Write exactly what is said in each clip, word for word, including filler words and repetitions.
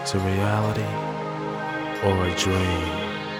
to reality or a dream.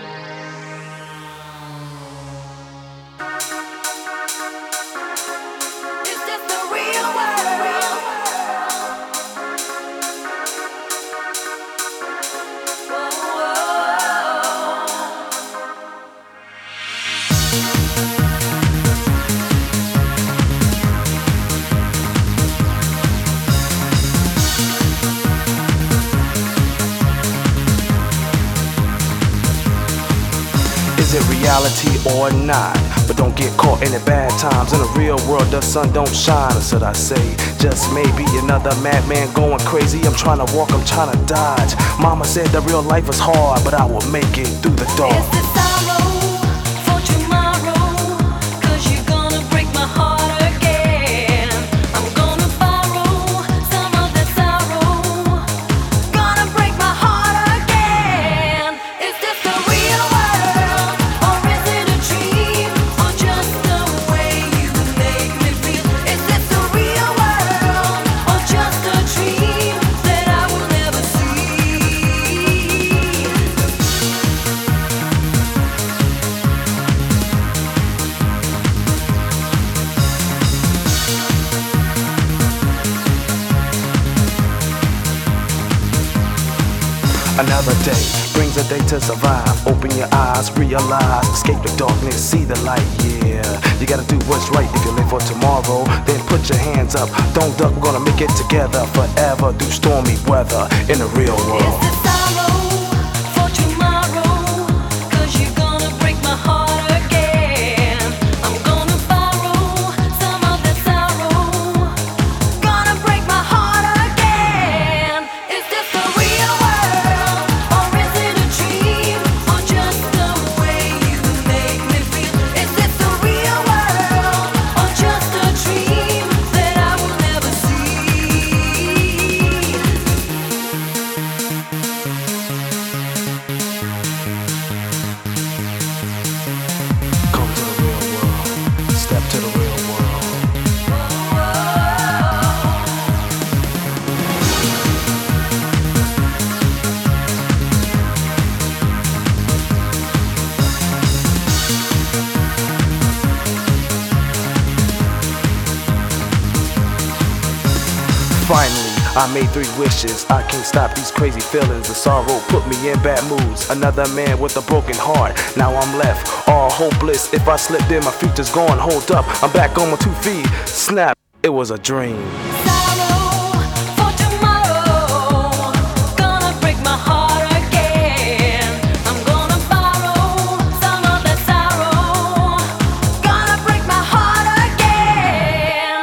Is it reality or not? But don't get caught in the bad times. In the real world, the sun don't shine. Or should I say, just maybe another madman going crazy. I'm trying to walk, I'm trying to dodge. Mama said the real life is hard, but I will make it through the door. Is this sorrow for tomorrow? 'Cause you're gonna break my heart again. I'm gonna borrow some of that sorrow. Gonna break my heart again. Is this the real world? Or is it a dream? Or just the way you make me feel? Is this the real world? Or just a dream that I will never see? Another day brings a day to survive. Open your eyes, realize, escape the darkness, see the light. Yeah, you gotta do what's right if you live for tomorrow. Then put your hands up, don't duck. We're gonna make it together forever through stormy weather in the real world. Is this sorrow for tomorrow? 'Cause you're gonna break my heart again. I'm gonna borrow some of that sorrow. Gonna break my heart again. Is this the real world? Or is it a dream? Or just the way you make me feel? Is this the real world? Or just a dream that I will never see? Come to the real world, step to the real world. Finally, I made three wishes. I can't stop these crazy feelings. The sorrow put me in bad moods. Another man with a broken heart. Now I'm left all hopeless. If I slip, then my future's gone. Hold up, I'm back on my two feet. Snap, it was a dream. Sorrow for tomorrow. Gonna break my heart again. I'm gonna borrow some of that sorrow. Gonna break my heart again.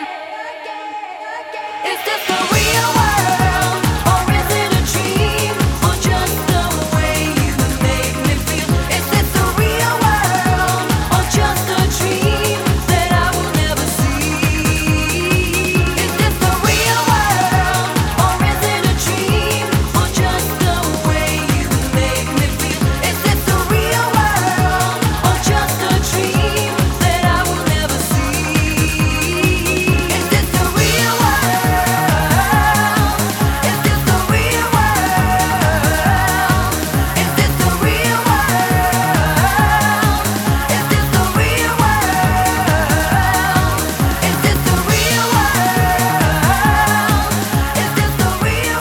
Is this the real world? Or is it a dream? Or just the way you make me feel? Is this the real world? Or just a dream that I will never see? Is this the real world? Or is it a dream? Or just the way you make me feel? Is this the real world? Or just a dream that I will never see? Is this the real world? Is this the real world? Is this the real world? Is this the real world? Is this the real world? Is this the real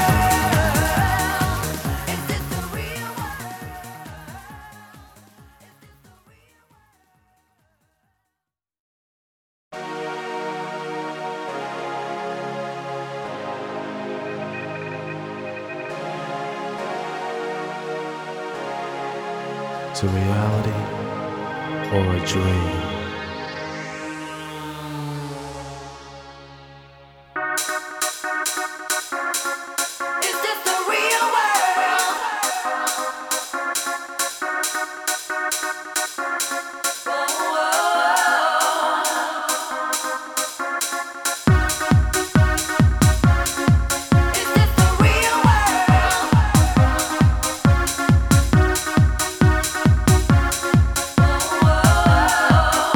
world? Is this the real To reality or a dream. Is this the real world? Is this the real world?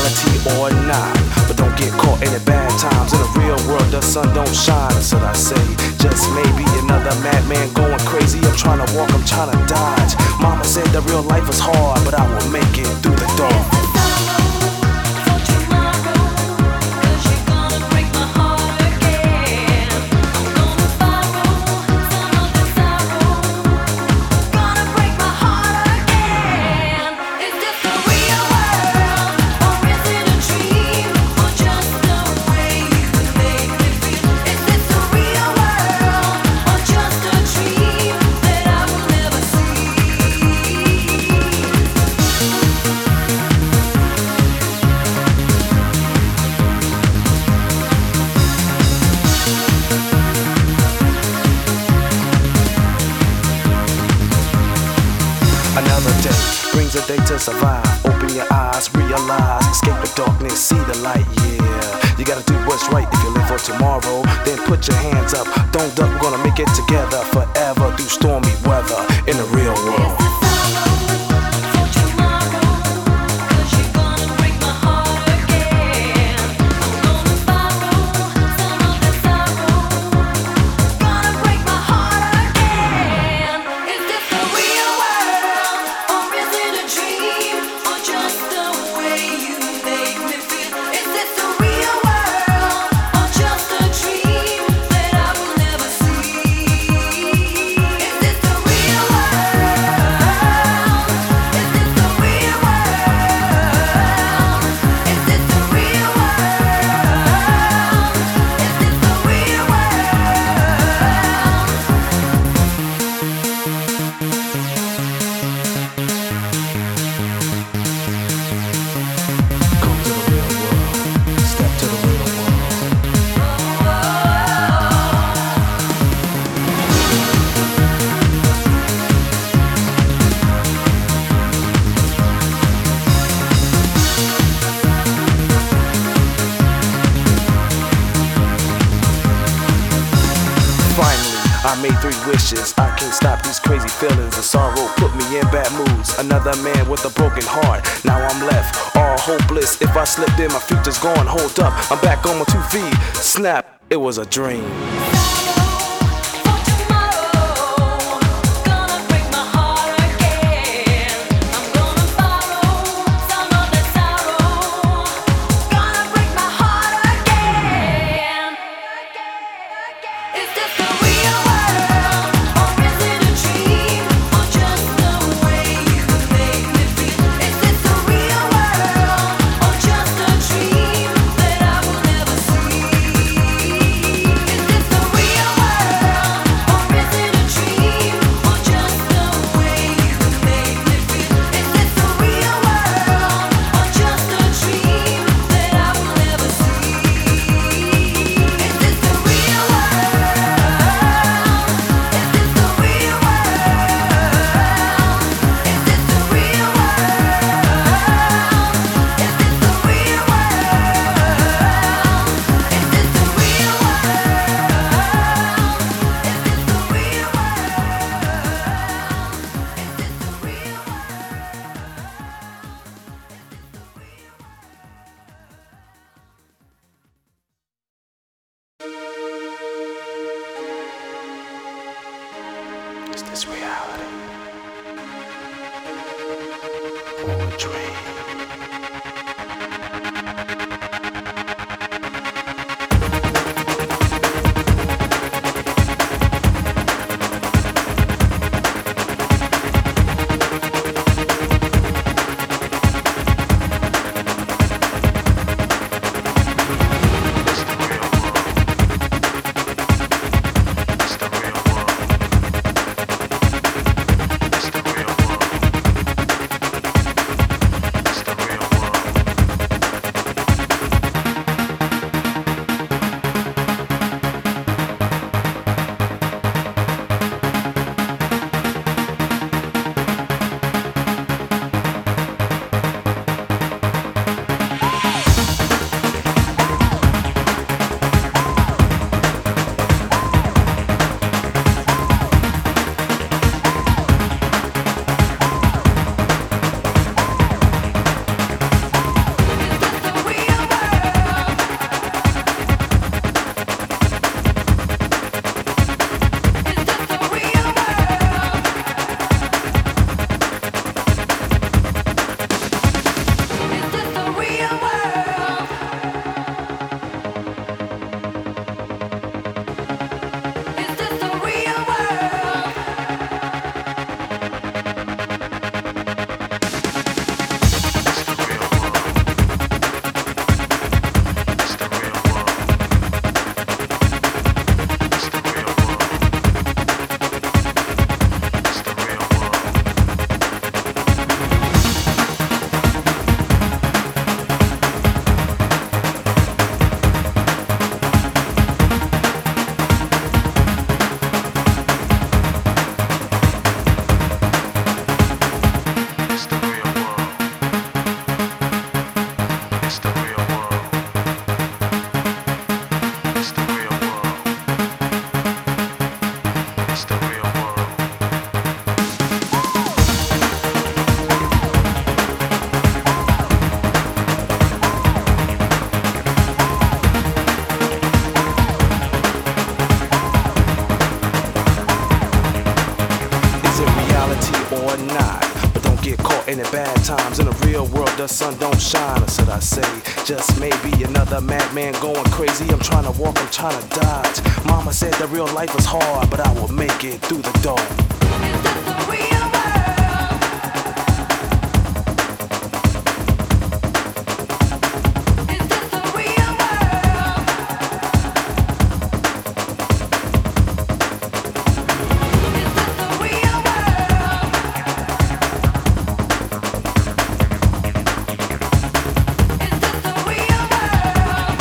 reality or not? But don't get caught in the bad times. In the real world, the sun don't shine. That's what I say. Just maybe another madman going crazy. I'm trying to walk, I'm trying to dodge. Mama said that real life is hard, but I will make it through the door. Another day brings a day to survive. Open your eyes, realize, escape the darkness, see the light, yeah. You gotta do what's right if you live for tomorrow. Then put your hands up, don't duck, we're gonna make it together forever through stormy weather in the real world. I made three wishes, I can't stop these crazy feelings. The sorrow put me in bad moods. Another man with a broken heart, now I'm left all hopeless. If I slip then my future's gone, hold up, I'm back on my two feet. Snap, it was a dream. Is this reality or a dream? bad times. In the real world, the sun don't shine. Or should I say, just maybe another madman going crazy. I'm trying to walk, I'm trying to dodge. Mama said that real life is hard, but I will make it through the door. Is this the real world? Is this the real world? Is this the real world? Is this the real world?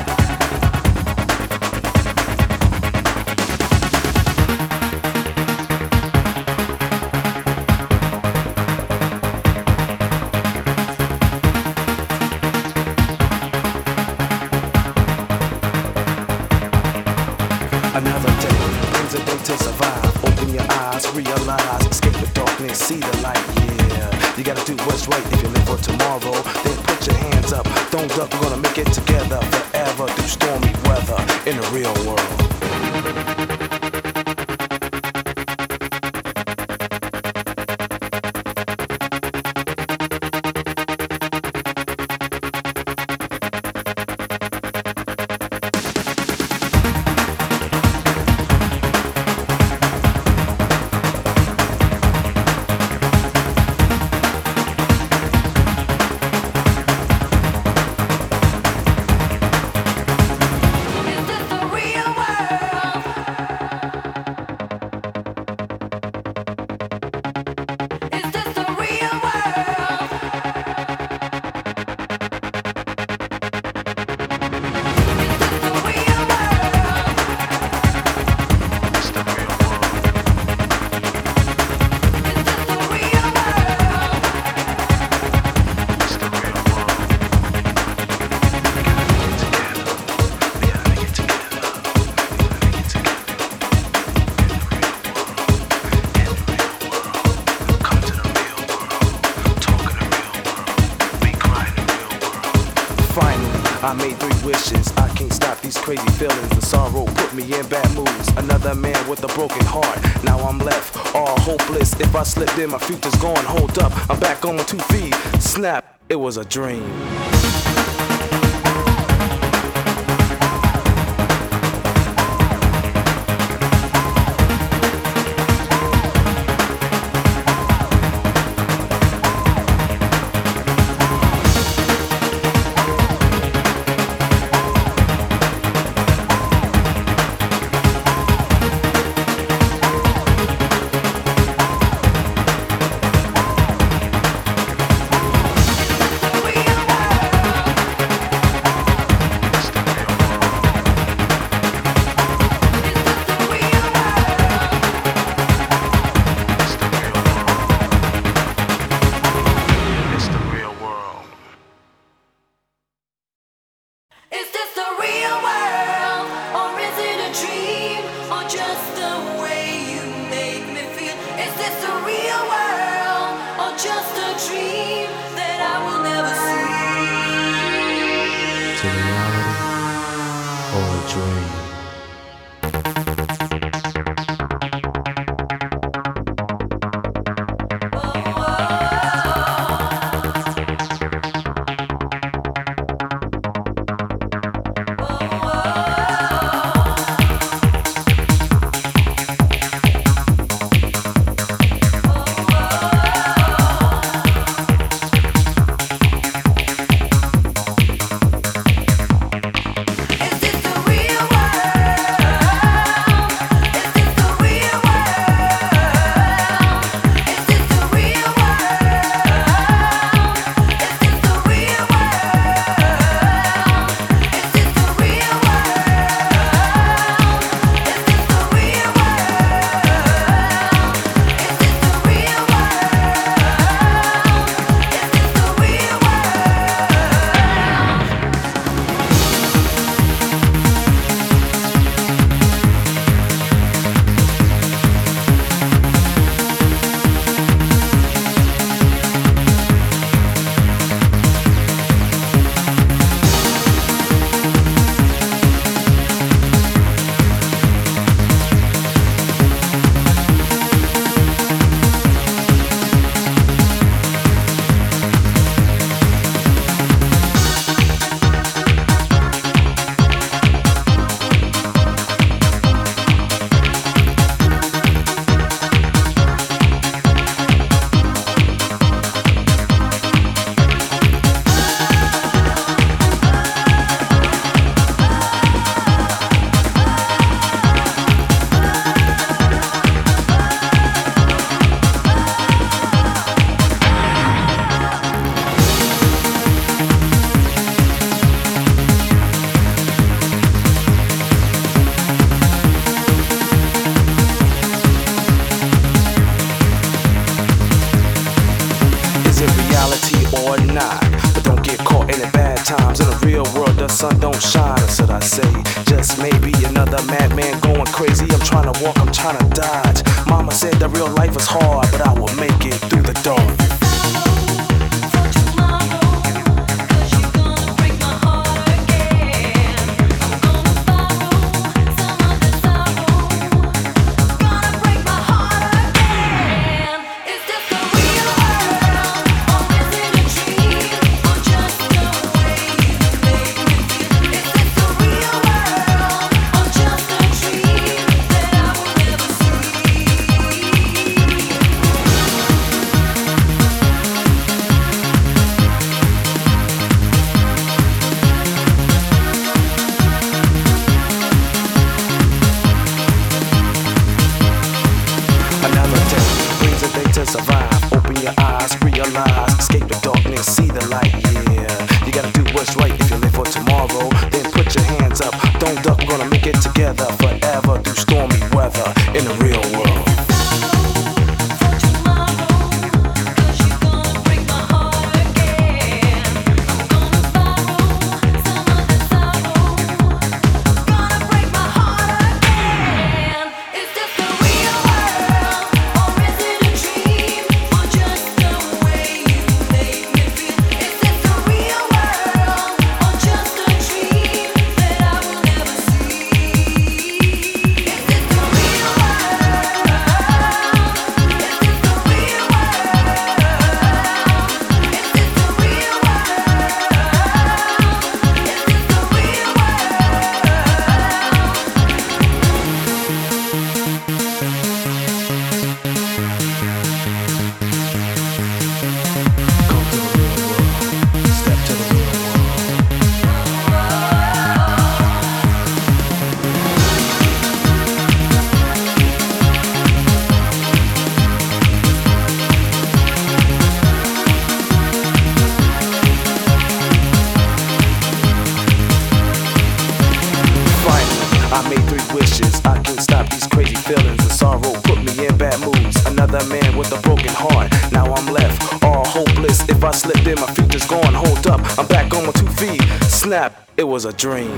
Another day brings a day to survive. Open your eyes, realize, escape the darkness, see the light. Yeah, you gotta do what's right if you live for tomorrow. Then put your hands up, don't duck. We're gonna make it together forever through stormy weather in the real world. Is this the real world? Is this the real world? Is this the real world? It's the real world. Is this the real world? It's the real world. We gotta get together. We gotta get together. We gotta get together. In the real world. Come to the real world. Talk in the real world. We cry in the real world. Finally, I made three wishes. I can't stop these crazy feelings. The sorrow put me in bad moods. Another man with a broken heart. Now I'm left all hopeless. If I slip, then my future's gone. Hold up, I'm back on my two feet. Snap, it was a dream. It's the real world. Is this the real world? Or is it a dream? Or just the way you make me feel? Is this the real world? Or just a dream that I will never see? To reality or a dream? Is this the real world? times. In the real world, the sun don't shine. That's what I say. Just maybe another madman going crazy. I'm trying to walk, I'm trying to dodge. Mama said the real life is hard, but I will make it through the door. To survive, open your eyes, realize, escape the darkness, see the light, yeah. You gotta do what's right if you live for tomorrow. Then put your hands up, don't duck, we're gonna make it together forever through stormy weather in the real world. I made three wishes, I can't stop these crazy feelings. The sorrow put me in bad moods. Another man with a broken heart. Now I'm left all hopeless. If I slip then my future's gone. Hold up, I'm back on my two feet. Snap, it was a dream.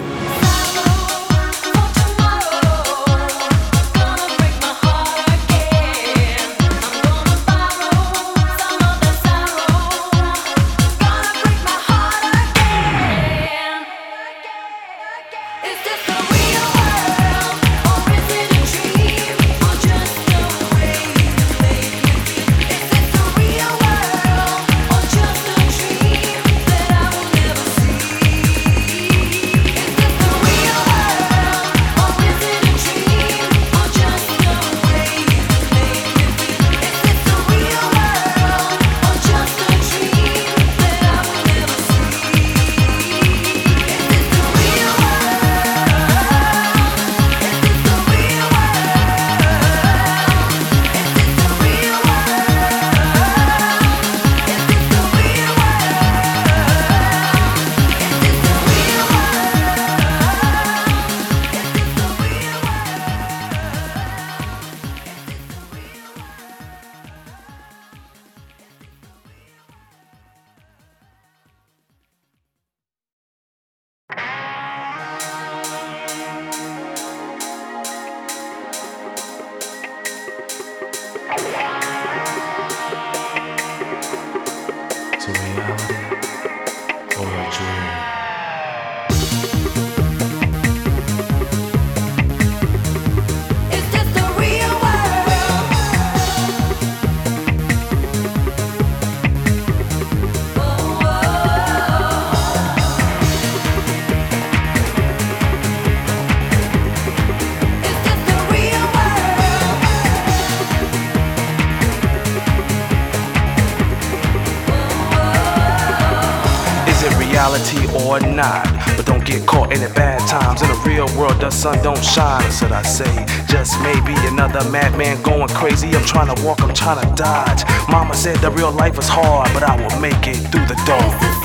Reality or not, but don't get caught in the bad times. In the real world, the sun don't shine. That's what I say. Just maybe another madman going crazy. I'm trying to walk, I'm trying to dodge. Mama said the real life is hard, but I will make it through the door.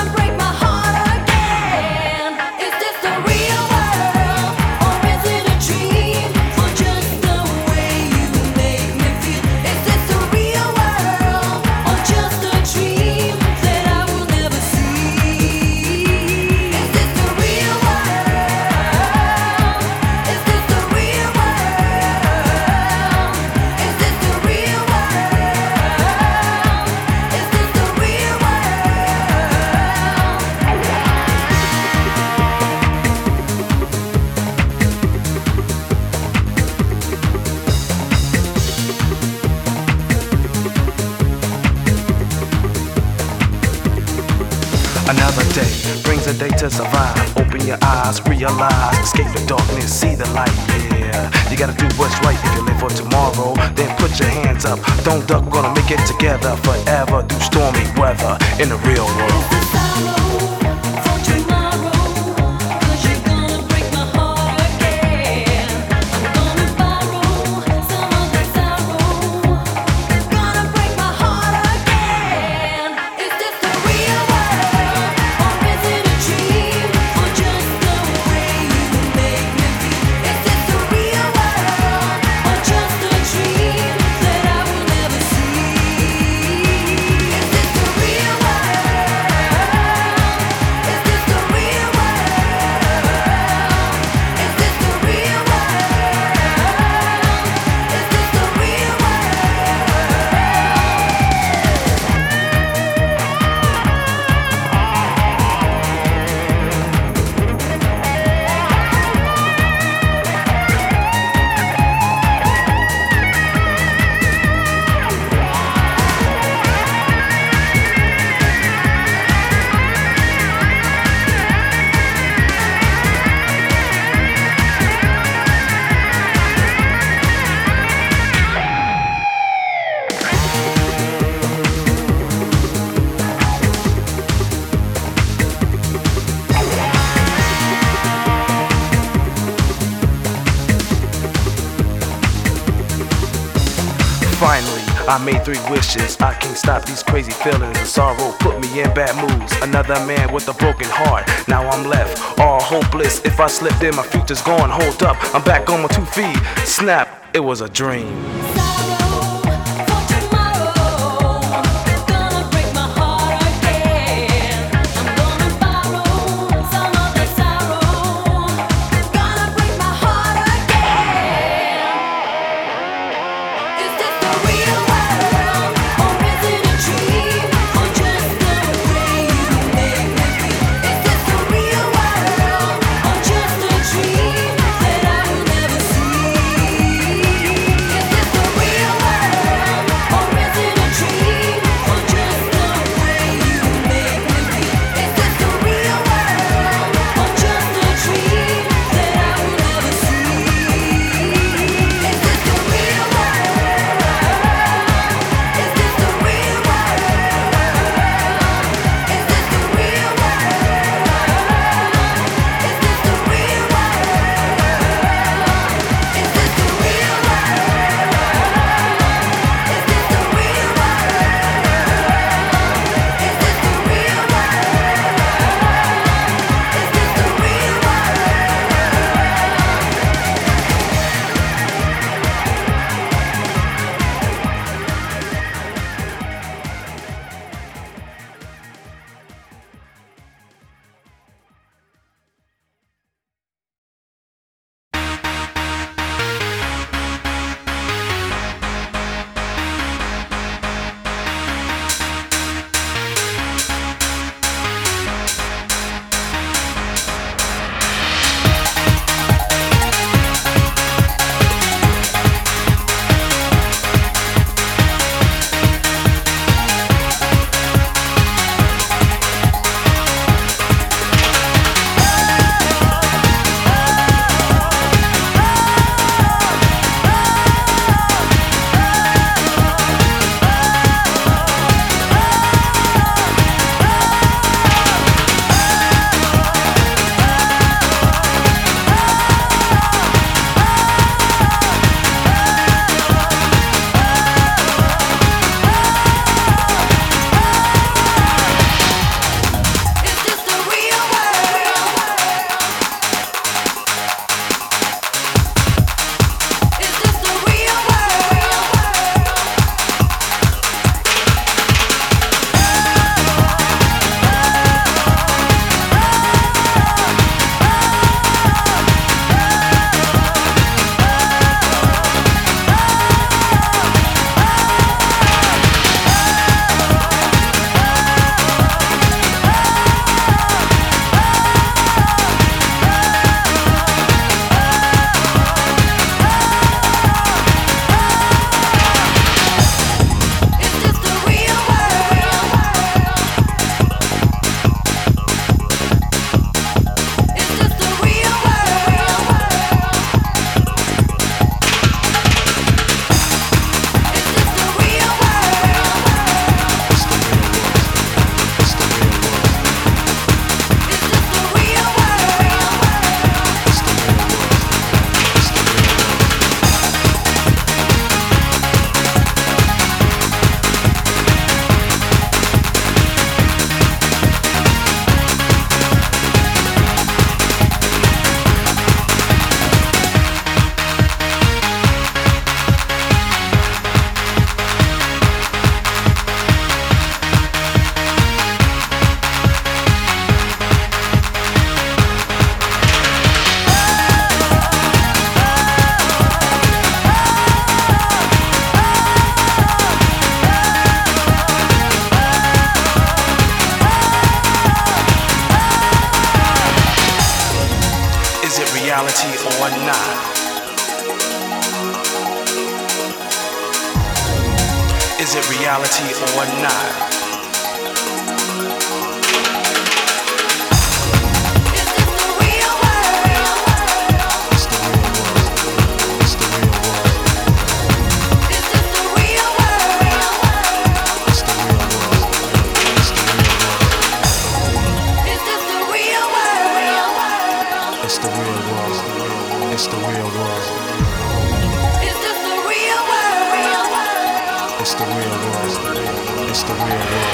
Is this the real world or is it a dream? open your eyes, realize, escape the darkness, see the light, yeah. You gotta do what's right if you live for tomorrow. Then put your hands up, don't duck, gonna make it together forever through stormy weather in the real world. Finally, I made three wishes. I can't stop these crazy feelings. The sorrow put me in bad moods. Another man with a broken heart. Now I'm left all hopeless. If I slip, then my future's gone. Hold up, I'm back on my two feet. Snap, it was a dream. it reality or not? Is it reality or not? It's the real world. It's the real world. Is this the real world? It's the real world. It's the real world.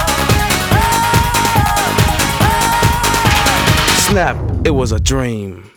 Snap, it was a dream.